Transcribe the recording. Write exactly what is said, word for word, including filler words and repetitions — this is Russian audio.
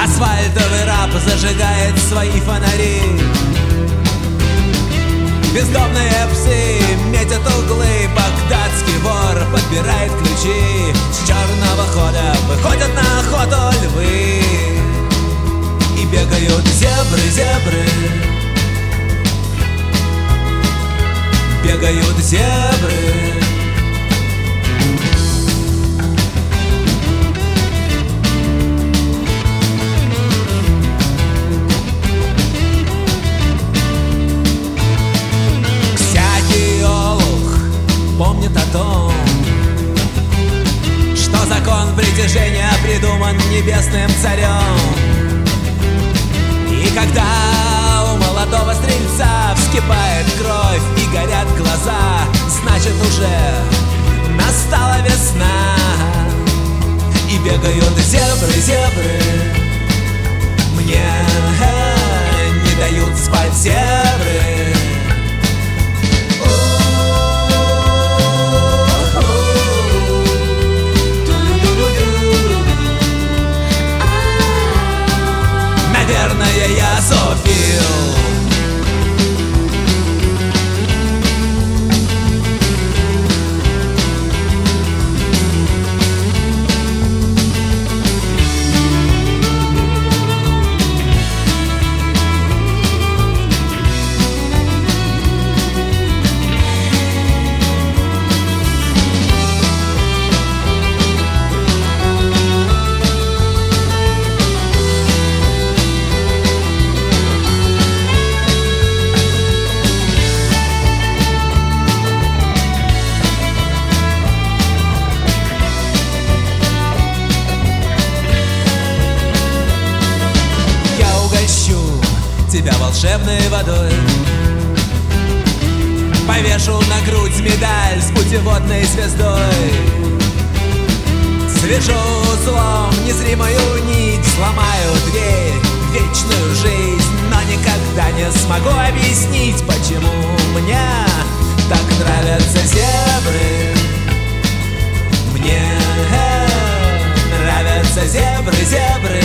Асфальтовый раб зажигает свои фонари. Бездомные псы метят углы. Багдадский вор подбирает ключи. С черного хода выходят на охоту львы. И бегают зебры, зебры. Бегают зебры. Всякий олух помнит о том, что закон притяжения придуман небесным царем. И когда у молодого стрельца вскипает кровь и горят глаза, значит уже настала весна. И бегают зебры, зебры. Мне не дают спать зебры. Наверное, я зоофил. Тебя волшебной водой, повешу на грудь медаль с путеводной звездой. Свяжу злом незримую нить, сломаю дверь в вечную жизнь, но никогда не смогу объяснить, почему мне так нравятся зебры. Мне нравятся зебры, зебры.